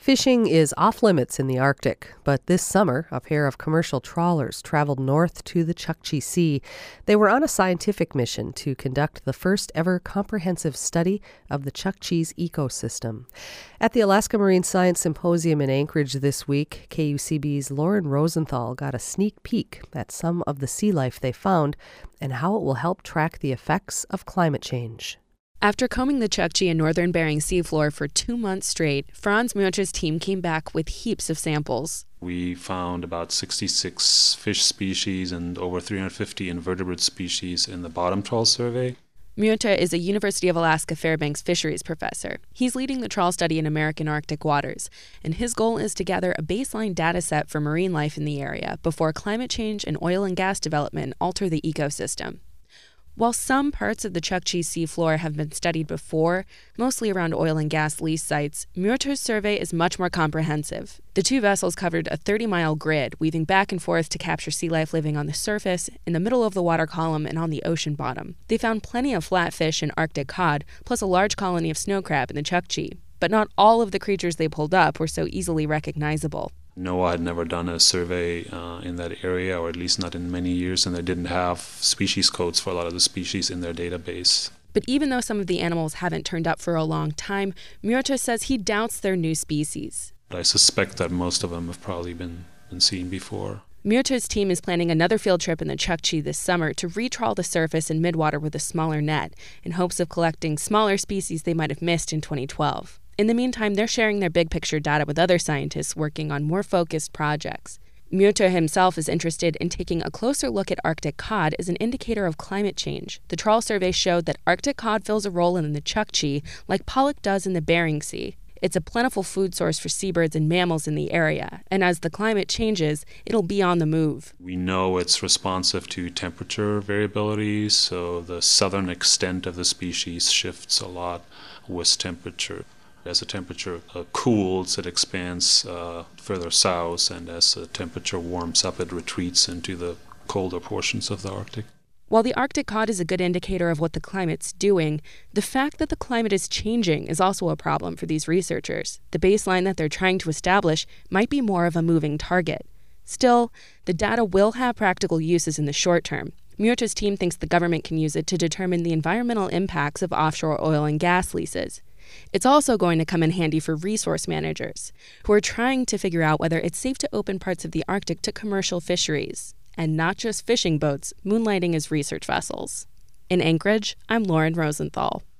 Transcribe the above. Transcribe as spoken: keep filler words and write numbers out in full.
Fishing is off-limits in the Arctic, but this summer, a pair of commercial trawlers traveled north to the Chukchi Sea. They were on a scientific mission to conduct the first ever comprehensive study of the Chukchi's ecosystem. At the Alaska Marine Science Symposium in Anchorage this week, K U C B's Lauren Rosenthal got a sneak peek at some of the sea life they found and how it will help track the effects of climate change. After combing the Chukchi and northern Bering seafloor for two months straight, Franz Muerter's team came back with heaps of samples. We found about sixty-six fish species and over three hundred fifty invertebrate species in the bottom trawl survey. Muerter is a University of Alaska Fairbanks fisheries professor. He's leading the trawl study in American Arctic waters, and his goal is to gather a baseline data set for marine life in the area before climate change and oil and gas development alter the ecosystem. While some parts of the Chukchi seafloor have been studied before, mostly around oil and gas lease sites, Muerter's survey is much more comprehensive. The two vessels covered a thirty-mile grid, weaving back and forth to capture sea life living on the surface, in the middle of the water column, and on the ocean bottom. They found plenty of flatfish and Arctic cod, plus a large colony of snow crab in the Chukchi. But not all of the creatures they pulled up were so easily recognizable. NOAA had never done a survey uh, in that area, or at least not in many years, and they didn't have species codes for a lot of the species in their database. But even though some of the animals haven't turned up for a long time, Muerter says he doubts they're new species. But I suspect that most of them have probably been, been seen before. Muerter's team is planning another field trip in the Chukchi this summer to retrawl the surface and midwater with a smaller net, in hopes of collecting smaller species they might have missed in twenty twelve. In the meantime, they're sharing their big-picture data with other scientists working on more focused projects. Muerter himself is interested in taking a closer look at Arctic cod as an indicator of climate change. The trawl survey showed that Arctic cod fills a role in the Chukchi like pollock does in the Bering Sea. It's a plentiful food source for seabirds and mammals in the area, and as the climate changes, it'll be on the move. We know it's responsive to temperature variabilities, so the southern extent of the species shifts a lot with temperature. As the temperature uh, cools, it expands uh, further south, and as the temperature warms up, it retreats into the colder portions of the Arctic. While the Arctic cod is a good indicator of what the climate's doing, the fact that the climate is changing is also a problem for these researchers. The baseline that they're trying to establish might be more of a moving target. Still, the data will have practical uses in the short term. Muerter's team thinks the government can use it to determine the environmental impacts of offshore oil and gas leases. It's also going to come in handy for resource managers, who are trying to figure out whether it's safe to open parts of the Arctic to commercial fisheries, and not just fishing boats moonlighting as research vessels. In Anchorage, I'm Lauren Rosenthal.